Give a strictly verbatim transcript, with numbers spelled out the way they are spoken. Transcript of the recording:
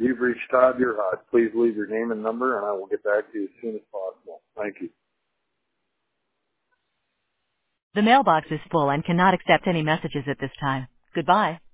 You've reached Todd Bierhot. Please leave your name and number, and I will get back to you as soon as possible. Thank you. The mailbox is full and cannot accept any messages at this time. Goodbye.